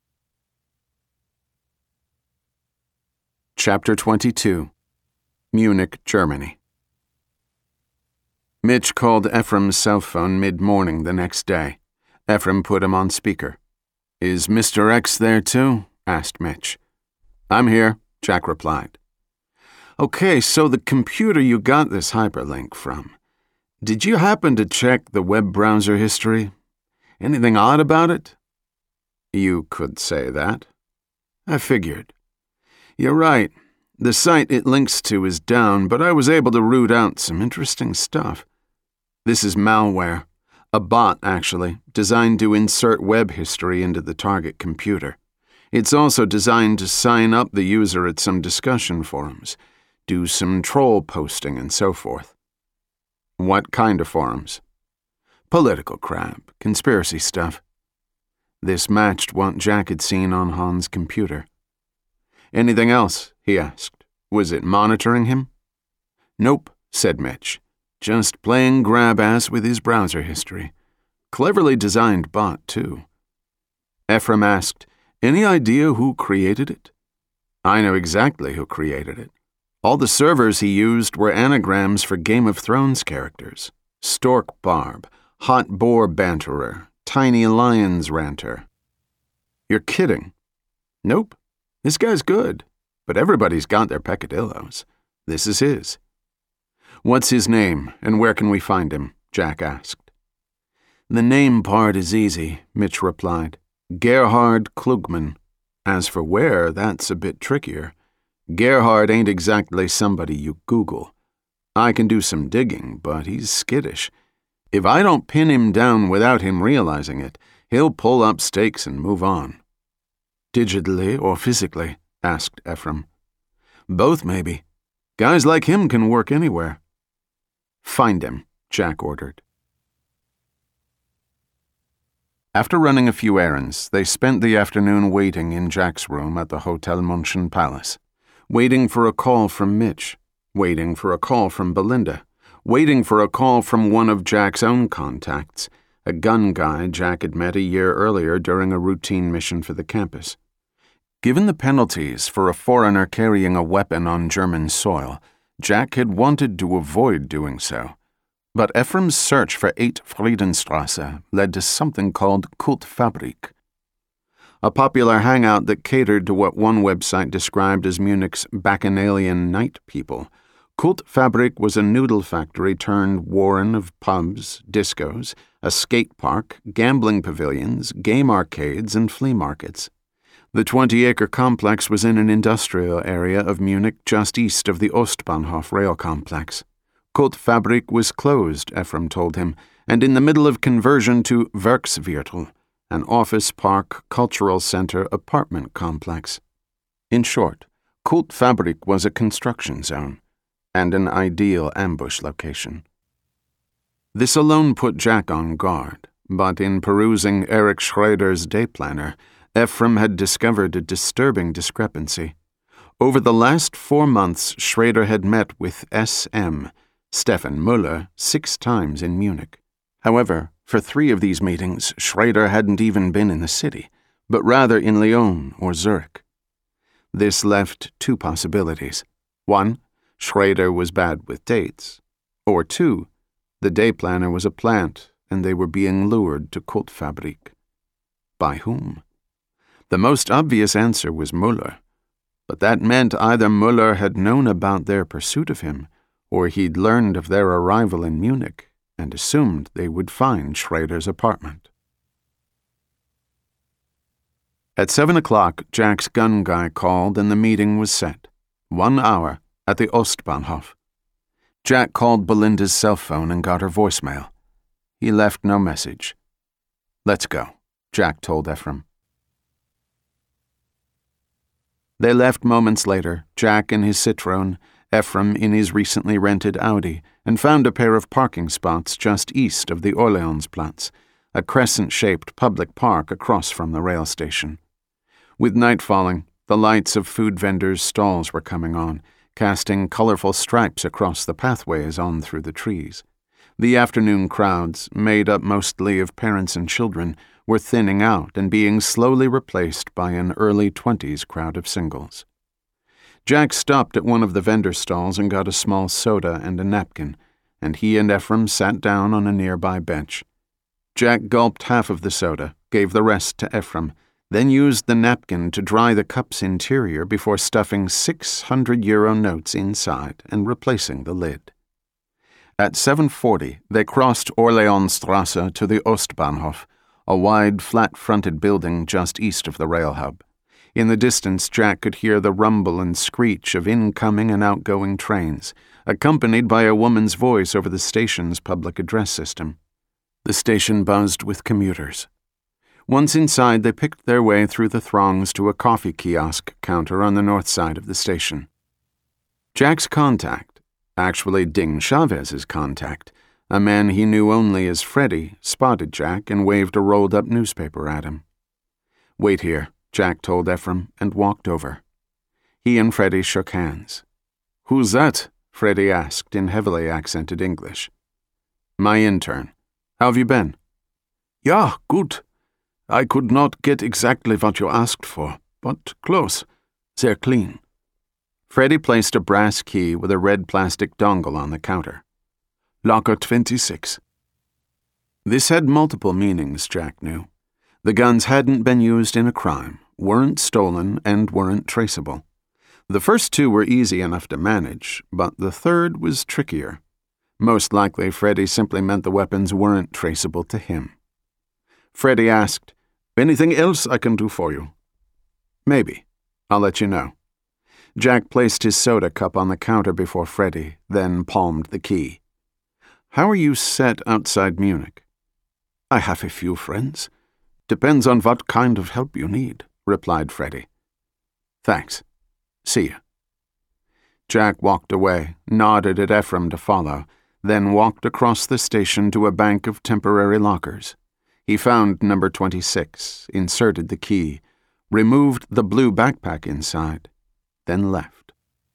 Chapter twenty-two. Munich, Germany. Mitch called Ephraim's cell phone mid-morning the next day. Ephraim put him on speaker. "Is Mister X there too?" asked Mitch. "I'm here," Jack replied. "Okay, so the computer you got this hyperlink from, did you happen to check the web browser history? Anything odd about it?" "You could say that." "I figured. You're right. The site it links to is down, but I was able to root out some interesting stuff. This is malware. A bot, actually, designed to insert web history into the target computer. It's also designed to sign up the user at some discussion forums, do some troll posting and so forth." "What kind of forums?" "Political crap, conspiracy stuff." This matched what Jack had seen on Hahn's computer. "Anything else?" he asked. "Was it monitoring him?" "Nope," said Mitch. "Just playing grab-ass with his browser history. Cleverly designed bot, too." Ephraim asked, "Any idea who created it?" "I know exactly who created it. All the servers he used were anagrams for Game of Thrones characters. Stork Barb, Hot Boar Banterer, Tiny Lions Ranter." "You're kidding." "Nope. This guy's good, but everybody's got their peccadillos. This is his." "What's his name, and where can we find him?" Jack asked. "The name part is easy," Mitch replied. "Gerhard Klugman. As for where, that's a bit trickier. Gerhard ain't exactly somebody you Google. I can do some digging, but he's skittish. If I don't pin him down without him realizing it, he'll pull up stakes and move on." "Digitally or physically?" asked Ephraim. "Both, maybe. Guys like him can work anywhere." "Find him," Jack ordered. After running a few errands, they spent the afternoon waiting in Jack's room at the Hotel München Palace, waiting for a call from Mitch, waiting for a call from Belinda, waiting for a call from one of Jack's own contacts, a gun guy Jack had met a year earlier during a routine mission for the campus. Given the penalties for a foreigner carrying a weapon on German soil, Jack had wanted to avoid doing so. But Ephraim's search for eight Friedenstrasse led to something called Kultfabrik, a popular hangout that catered to what one website described as Munich's bacchanalian night people. Kultfabrik was a noodle factory turned warren of pubs, discos, a skate park, gambling pavilions, game arcades, and flea markets. The twenty-acre complex was in an industrial area of Munich just east of the Ostbahnhof rail complex. Kultfabrik was closed, Ephraim told him, and in the middle of conversion to Werksviertel, an office park, cultural center, apartment complex. In short, Kultfabrik was a construction zone, and an ideal ambush location. This alone put Jack on guard, but in perusing Eric Schrader's day planner, Ephraim had discovered a disturbing discrepancy. Over the last four months, Schrader had met with S M, Stefan Müller, six times in Munich. However, for three of these meetings, Schrader hadn't even been in the city, but rather in Lyon or Zurich. This left two possibilities. One, Schrader was bad with dates. Or two, the day planner was a plant, and they were being lured to Kultfabrik. By whom? The most obvious answer was Müller, but that meant either Müller had known about their pursuit of him, or he'd learned of their arrival in Munich and assumed they would find Schrader's apartment. At seven o'clock, Jack's gun guy called and the meeting was set. One hour at the Ostbahnhof. Jack called Belinda's cell phone and got her voicemail. He left no message. "Let's go," Jack told Ephraim. They left moments later, Jack in his Citroën, Ephraim in his recently rented Audi, and found a pair of parking spots just east of the Orleansplatz, a crescent-shaped public park across from the rail station. With night falling, the lights of food vendors' stalls were coming on, casting colorful stripes across the pathways on through the trees. The afternoon crowds, made up mostly of parents and children, were thinning out and being slowly replaced by an early twenties crowd of singles. Jack stopped at one of the vendor stalls and got a small soda and a napkin, and he and Ephraim sat down on a nearby bench. Jack gulped half of the soda, gave the rest to Ephraim, then used the napkin to dry the cup's interior before stuffing six hundred euro notes inside and replacing the lid. At seven forty, they crossed Orleansstrasse to the Ostbahnhof, a wide, flat-fronted building just east of the rail hub. In the distance, Jack could hear the rumble and screech of incoming and outgoing trains, accompanied by a woman's voice over the station's public address system. The station buzzed with commuters. Once inside, they picked their way through the throngs to a coffee kiosk counter on the north side of the station. Jack's contact, actually Ding Chavez's contact, a man he knew only as Freddy, spotted Jack and waved a rolled-up newspaper at him. "Wait here," Jack told Ephraim, and walked over. He and Freddy shook hands. "Who's that?" Freddy asked in heavily accented English. "My intern. How have you been?" "Ja, gut. I could not get exactly what you asked for, but close. They're clean." Freddy placed a brass key with a red plastic dongle on the counter. "Locker twenty-six. This had multiple meanings, Jack knew. The guns hadn't been used in a crime, weren't stolen, and weren't traceable. The first two were easy enough to manage, but the third was trickier. Most likely, Freddy simply meant the weapons weren't traceable to him. Freddy asked, "Anything else I can do for you?" "Maybe. I'll let you know." Jack placed his soda cup on the counter before Freddy, then palmed the key. "How are you set outside Munich?" "I have a few friends. Depends on what kind of help you need," replied Freddy. "Thanks. See ya." Jack walked away, nodded at Ephraim to follow, then walked across the station to a bank of temporary lockers. He found number twenty-six, inserted the key, removed the blue backpack inside, then left.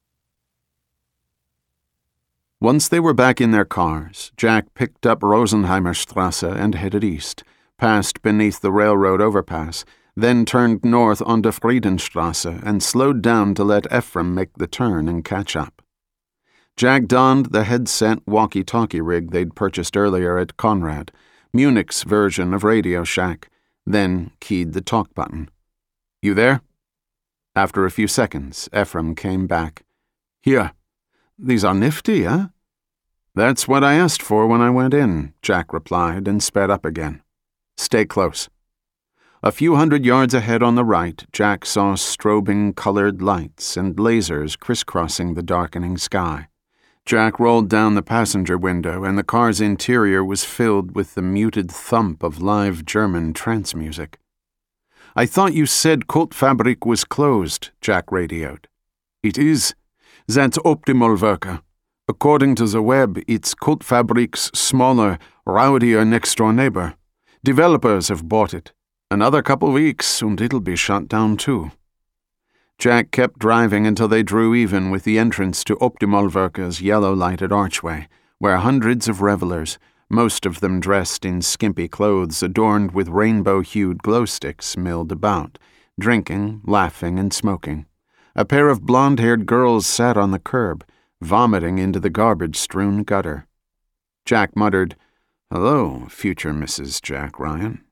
Once they were back in their cars, Jack picked up Rosenheimerstrasse and headed east, passed beneath the railroad overpass, then turned north onto Friedenstrasse and slowed down to let Ephraim make the turn and catch up. Jack donned the headset walkie-talkie rig they'd purchased earlier at Conrad, Munich's version of Radio Shack, then keyed the talk button. "You there?" After a few seconds, Ephraim came back. "Here. These are nifty, eh?" "That's what I asked for when I went in," Jack replied and sped up again. "Stay close." A few hundred yards ahead on the right, Jack saw strobing colored lights and lasers crisscrossing the darkening sky. Jack rolled down the passenger window, and the car's interior was filled with the muted thump of live German trance music. "I thought you said Kultfabrik was closed," Jack radioed. "It is. That's Optimal Worker. According to the web, it's Kultfabrik's smaller, rowdier next-door neighbor. Developers have bought it. Another couple weeks, and it'll be shut down too. Jack kept driving until they drew even with the entrance to Optimalverke's yellow-lighted archway, where hundreds of revelers, most of them dressed in skimpy clothes adorned with rainbow-hued glow sticks, milled about, drinking, laughing, and smoking. A pair of blonde-haired girls sat on the curb, vomiting into the garbage-strewn gutter. Jack muttered, "Hello, future Missus Jack Ryan."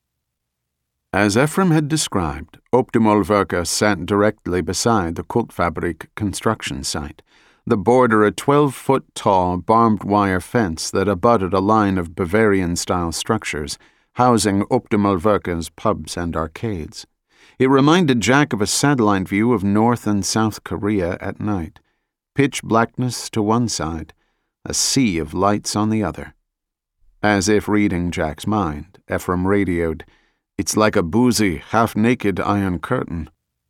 As Ephraim had described, Optimalverke sat directly beside the Kultfabrik construction site, the border a twelve-foot-tall barbed wire fence that abutted a line of Bavarian-style structures housing Optimalverke's pubs and arcades. It reminded Jack of a satellite view of North and South Korea at night. Pitch blackness to one side, a sea of lights on the other. As if reading Jack's mind, Ephraim radioed, "It's like a boozy, half-naked iron curtain."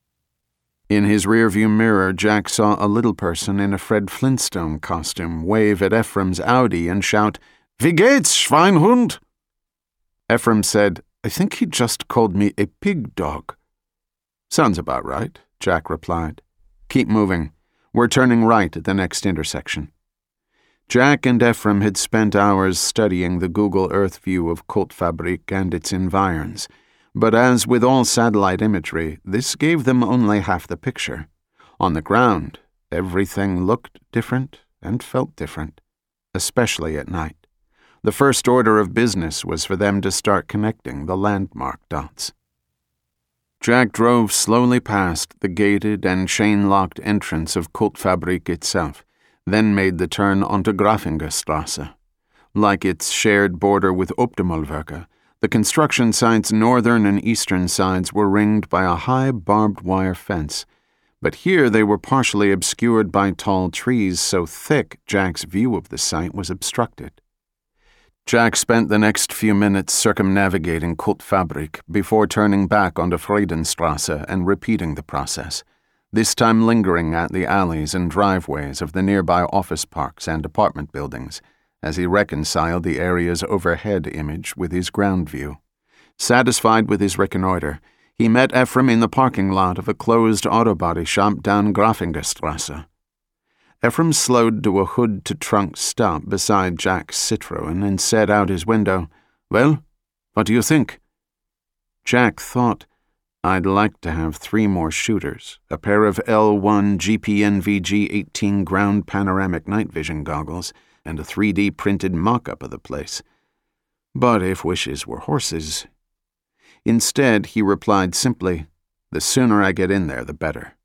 In his rearview mirror, Jack saw a little person in a Fred Flintstone costume wave at Ephraim's Audi and shout, "Wie geht's, Schweinhund?" Ephraim said, "I think he just called me a pig dog." "Sounds about right," Jack replied. "Keep moving. We're turning right at the next intersection." Jack and Ephraim had spent hours studying the Google Earth view of Kultfabrik and its environs, but as with all satellite imagery, this gave them only half the picture. On the ground, everything looked different and felt different, especially at night. The first order of business was for them to start connecting the landmark dots. Jack drove slowly past the gated and chain-locked entrance of Kultfabrik itself, then made the turn onto Grafingerstrasse. Like its shared border with Optimalverke, the construction site's northern and eastern sides were ringed by a high barbed wire fence, but here they were partially obscured by tall trees so thick Jack's view of the site was obstructed. Jack spent the next few minutes circumnavigating Kultfabrik before turning back onto Friedenstrasse and repeating the process, this time lingering at the alleys and driveways of the nearby office parks and apartment buildings, as he reconciled the area's overhead image with his ground view. Satisfied with his reconnoiter, he met Ephraim in the parking lot of a closed auto body shop down Grafingerstrasse. Ephraim slowed to a hood-to-trunk stop beside Jack's Citroën and said out his window, "Well, what do you think?" Jack thought, "I'd like to have three more shooters, a pair of L one G P N V G eighteen ground panoramic night vision goggles, and a three D printed mock-up of the place. But if wishes were horses..." Instead, he replied simply, "The sooner I get in there, the better."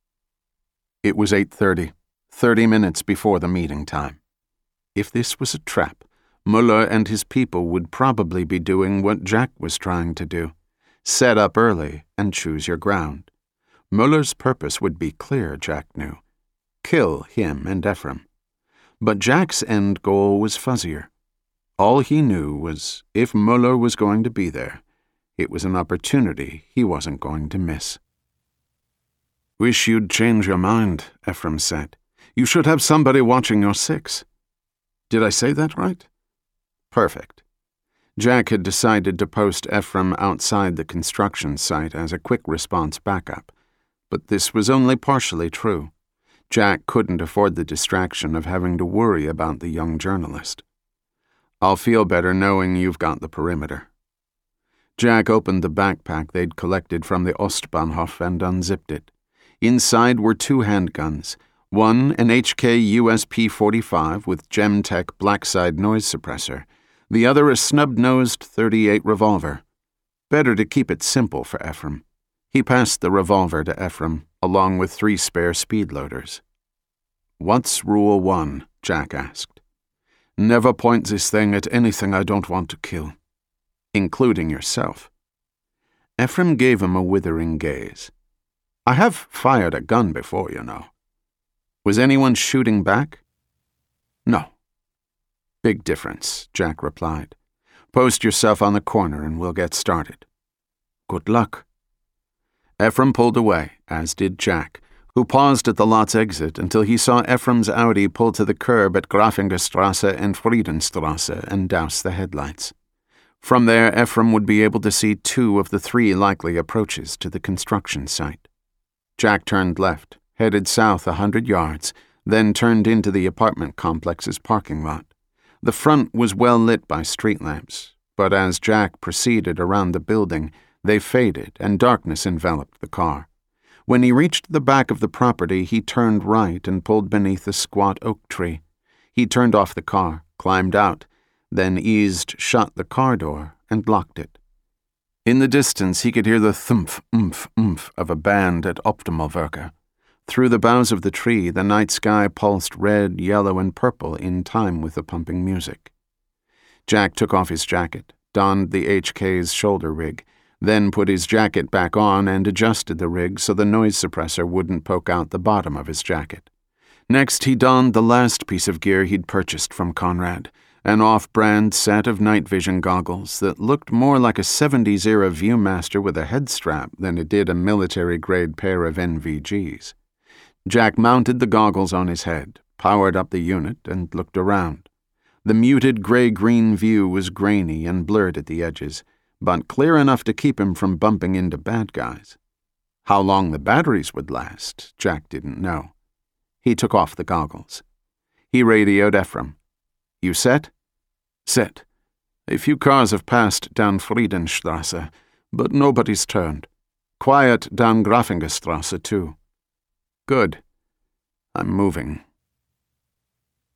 It was eight thirty, thirty minutes before the meeting time. If this was a trap, Muller and his people would probably be doing what Jack was trying to do. Set up early and choose your ground. Muller's purpose would be clear, Jack knew. Kill him and Ephraim. But Jack's end goal was fuzzier. All he knew was if Muller was going to be there, it was an opportunity he wasn't going to miss. "Wish you'd change your mind," Ephraim said. "You should have somebody watching your six." Did I say that right? Perfect. Jack had decided to post Ephraim outside the construction site as a quick response backup, but this was only partially true. Jack couldn't afford the distraction of having to worry about the young journalist. "I'll feel better knowing you've got the perimeter." Jack opened the backpack they'd collected from the Ostbahnhof and unzipped it. Inside were two handguns, one an H K U S P forty-five with Gemtech Blackside noise suppressor, the other a snub-nosed thirty-eight revolver. Better to keep it simple for Ephraim. He passed the revolver to Ephraim, along with three spare speed loaders. "What's rule one?" Jack asked. "Never point this thing at anything I don't want to kill, including yourself." Ephraim gave him a withering gaze. "I have fired a gun before, you know." "Was anyone shooting back?" "No." "Big difference," Jack replied. "Post yourself on the corner and we'll get started." "Good luck." Ephraim pulled away, as did Jack, who paused at the lot's exit until he saw Ephraim's Audi pull to the curb at Grafingerstrasse and Friedenstrasse and douse the headlights. From there, Ephraim would be able to see two of the three likely approaches to the construction site. Jack turned left, headed south a hundred yards, then turned into the apartment complex's parking lot. The front was well lit by street lamps, but as Jack proceeded around the building, they faded and darkness enveloped the car. When he reached the back of the property, he turned right and pulled beneath a squat oak tree. He turned off the car, climbed out, then eased shut the car door and locked it. In the distance, he could hear the thumph, oomph, oomph of a band at Optimalwerke. Through the boughs of the tree, the night sky pulsed red, yellow, and purple in time with the pumping music. Jack took off his jacket, donned the H K's shoulder rig, then put his jacket back on and adjusted the rig so the noise suppressor wouldn't poke out the bottom of his jacket. Next, he donned the last piece of gear he'd purchased from Conrad, an off-brand set of night vision goggles that looked more like a seventies-era Viewmaster with a head strap than it did a military-grade pair of N V Gs. Jack mounted the goggles on his head, powered up the unit, and looked around. The muted gray-green view was grainy and blurred at the edges, but clear enough to keep him from bumping into bad guys. How long the batteries would last, Jack didn't know. He took off the goggles. He radioed Ephraim. "You set?" "Set. A few cars have passed down Friedenstrasse, but nobody's turned. Quiet down Graffingerstrasse, too." "Good. I'm moving."